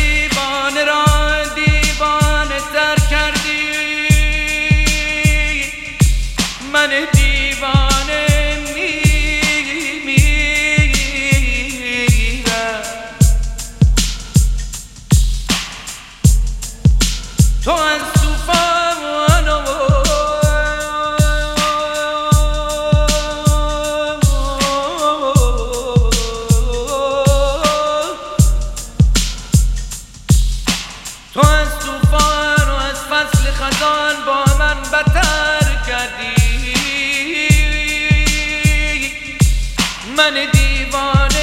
دیوانه را دیوانه تر کردی، من دیوانه میمیرم. تو از طوفان تو از طوفان و از فصل خزان با من بدتر کردی، من دیوانه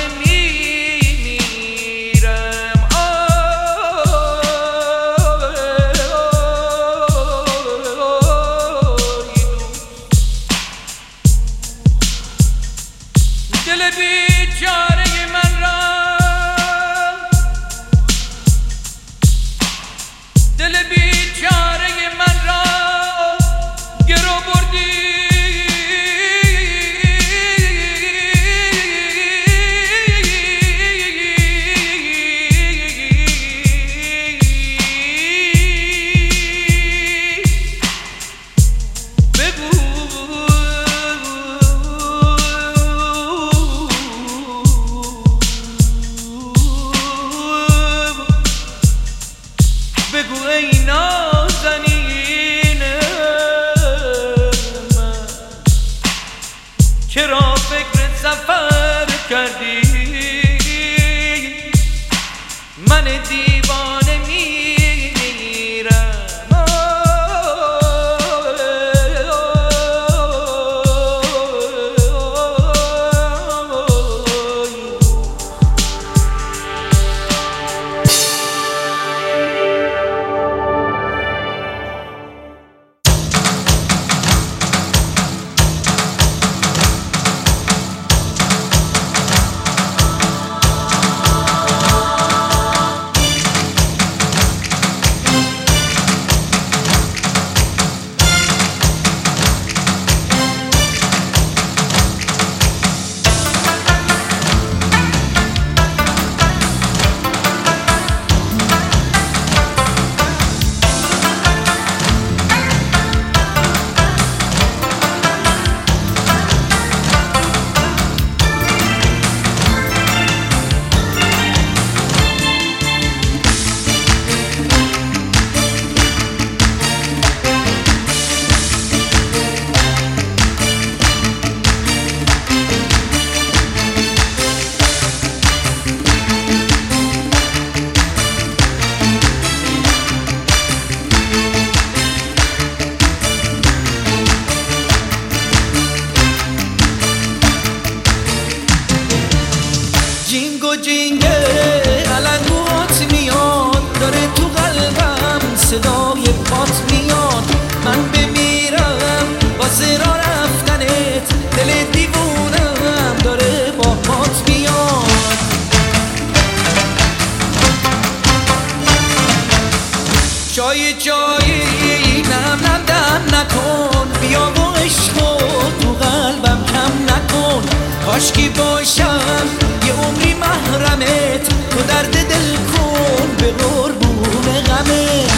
میمیرم. دل بیچاره من را، دل بیچاره من را گرو بردی، بگو ای نازنین من، چرا فکر سفر کردی، من دیوانه میمیرم. جینگو جینگه علنگوات میاد، داره تو قلبم صدای پات میاد. من بمیرم واسه راه رفتنت، دل دیوونم داره با پات میاد. چای چای نم نم دم نکن، بیا و عشقو تو قلبم کم نکن. کاشکی باشم یه عمری محرمت، تو درد دل کن به قربون غمت.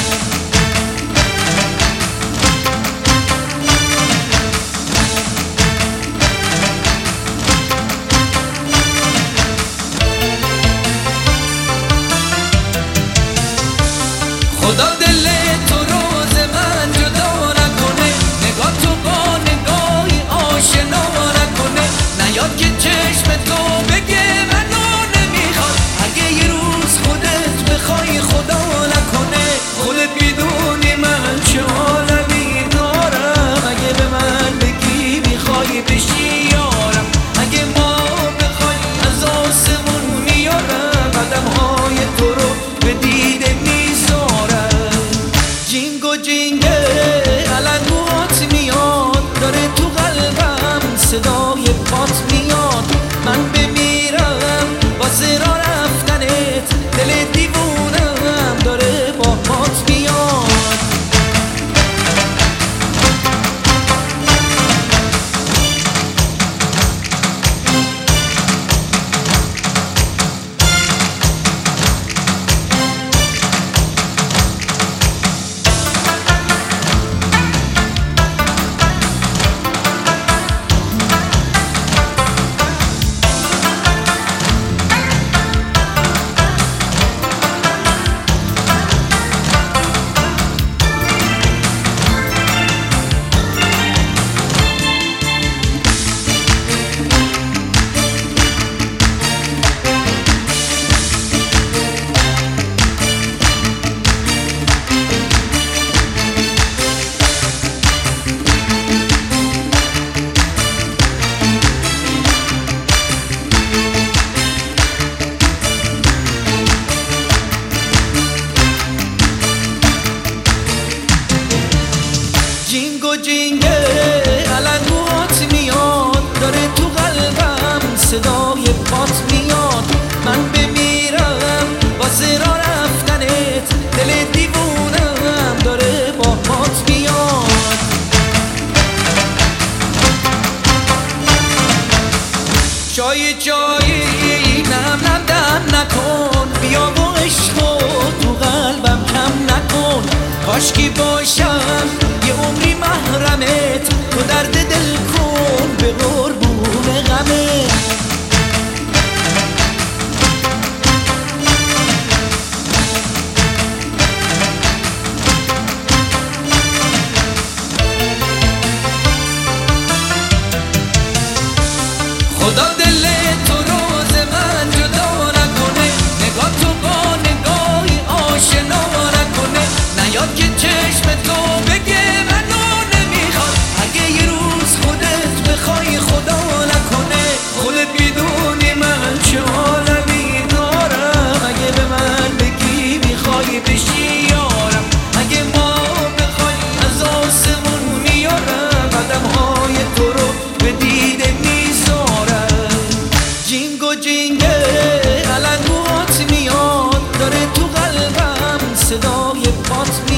خدا دل تو روز من جدا نکنه، نگاه تو با نگاهی آشنا نکنه. نیاد که چشم تو بگه منو نمیخواد، اگه یه روز خودت کاشکی باشم یه عمری محرمت، تو درد دل کن به قربون غمت. خدا دل تو روز من جدا نکنه، نگاه تو با نگاهی آشنا نکنه. نیاد که چشم تو بگه منو نمیخواد، اگه یه روز خودت بخوای خدا نکنه. خودت میدونی من چه عالمی دارم، اگه به من بگی میخوای بشی یارم. اگه ما بخوای از آسمون میارم، قدمهای تو رو به دیده جینگ و جینگه علنگوات میاد، داره تو قلبم صدای پات میاد.